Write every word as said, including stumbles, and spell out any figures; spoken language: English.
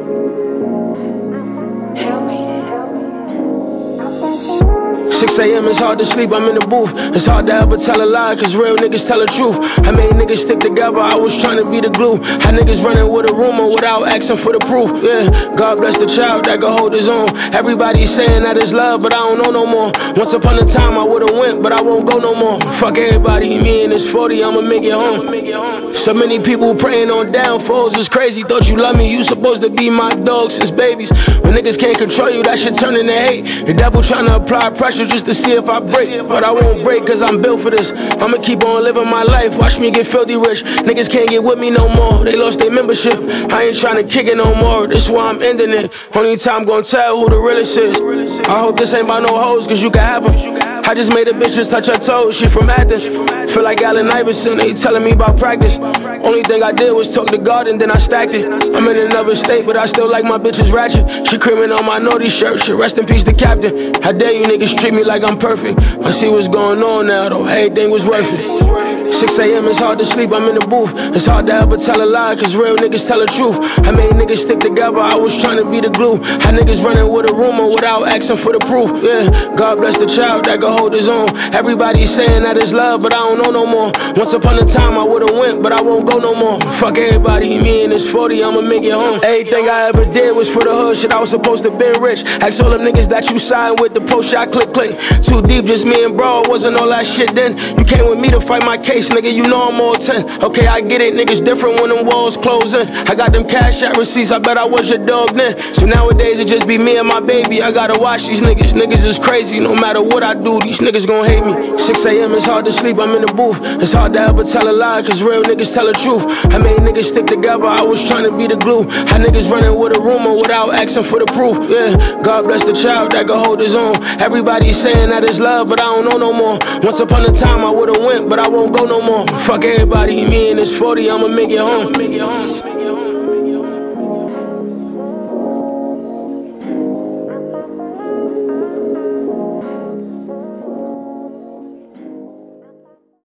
six a.m. it's hard to sleep, I'm in the booth. It's hard to ever tell a lie, cause real niggas tell the truth. I made niggas stick together, I was trying to be the glue. How niggas running with a rumor without asking for the proof. Yeah, God bless the child that can hold his own. Everybody saying that it's love, but I don't know no more. Once upon a time I would've went, but I won't go no more. Fuck everybody, me and this forty, I'ma make it home. So many people praying on downfalls, it's crazy. Thought you love me, you supposed to be my dog since babies. When niggas can't control you, that shit turn into hate. The devil trying to apply pressure just to see if I break, but I won't break cause I'm built for this. I'ma keep on living my life, watch me get filthy rich. Niggas can't get with me no more, they lost their membership. I ain't trying to kick it no more, this why I'm ending it. Only time gonna tell who the realest is. I hope this ain't about no hoes cause you can have them. I just made a bitch just touch her toes, she from Athens. Feel like Allen Iverson, they telling me about practice. Only thing I did was talk to God and then I stacked it. I'm in another state but I still like my bitches ratchet. She creaming on my naughty shirt, shit rest in peace the captain. How dare you niggas treat me like I'm perfect. I see what's going on now though, everything was worth it. six a.m. it's hard to sleep, I'm in the booth. It's hard to ever tell a lie, cause real niggas tell the truth. I made niggas stick together, I was trying to be the glue. How niggas running with a rumor without asking for the proof. Yeah, God bless the child that can hold his own. Everybody saying that it's love, but I don't know no more. Once upon a time I would've went, but I won't go no more. Fuck everybody, me and this forty, I'ma make it home. Everything I ever did was for the hood, shit I was supposed to be rich. Ask all them niggas that you signed with, the post shot click click. Too deep, just me and bro, wasn't all that shit then. You came with me to fight my case, nigga, you know I'm all ten. Okay, I get it, niggas different when them walls closing. I got them cash out receipts, I bet I was your dog then. So nowadays it just be me and my baby, I gotta watch these niggas. Niggas is crazy, no matter what I do, these niggas gon' hate me. six a.m. it's hard to sleep, I'm in the booth. It's hard to ever tell a lie, cause real niggas tell the truth. I made niggas stick together, I was trying to be the glue. How niggas running with a rumor without asking for the proof. Yeah, God bless the child that can hold his own. Everybody saying that it's love, but I don't know no more. Once upon a time I would've went, but I won't go no more. Fuck everybody, me and this forty, I'ma make it home.